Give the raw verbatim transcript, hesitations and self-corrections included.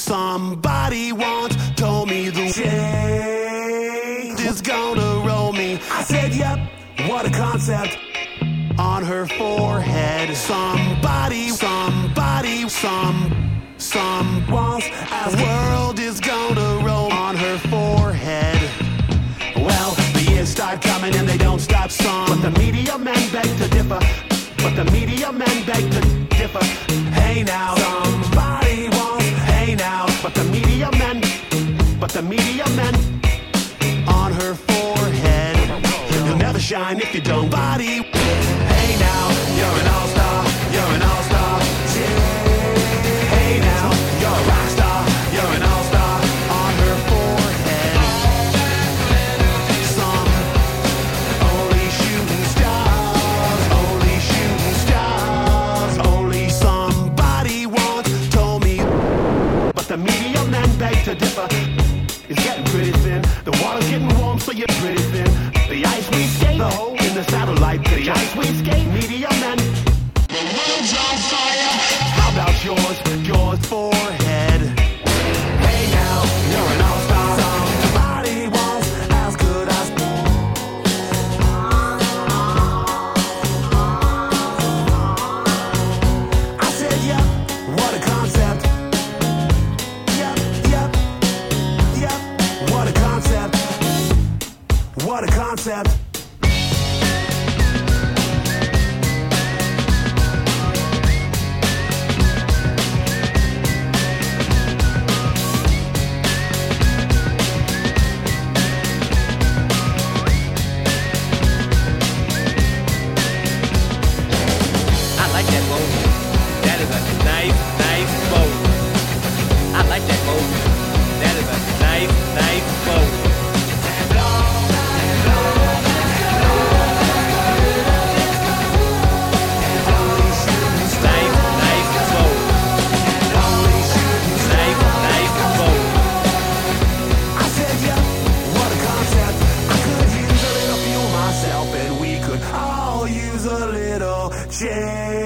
Somebody once told me the change is gonna roll me. I said, yep, what a concept. On her forehead, somebody, somebody, some, some once as the world is gonna roll on her forehead. Well, the years start coming and they don't stop some. But the media men beg to differ. But the media men beg to differ. Hey now, somebody once. Hey now, but the media men, but the media men on her forehead. You'll never shine if you don't body. Hey now, you're an all-star, you're an all-star. Hey now, you're a rock star, you're an all-star. On her forehead, some only shooting stars, only shooting stars, only somebody once told me. But the media men beg to differ. It's getting pretty thin. The water's getting warm, so you're pretty thin. The ice we skate, the hole in the satellite picture. The ice we skate, media men. The world's on fire. How about yours, yours forehead? Hey now, you're an all-star. Somebody once as good as. I said, yep, what a concept. Yep, yep, yep, what a concept. What a concept. I like that boat. That is a nice, nice boat. I like that boat. That is a nice, nice boat. Change.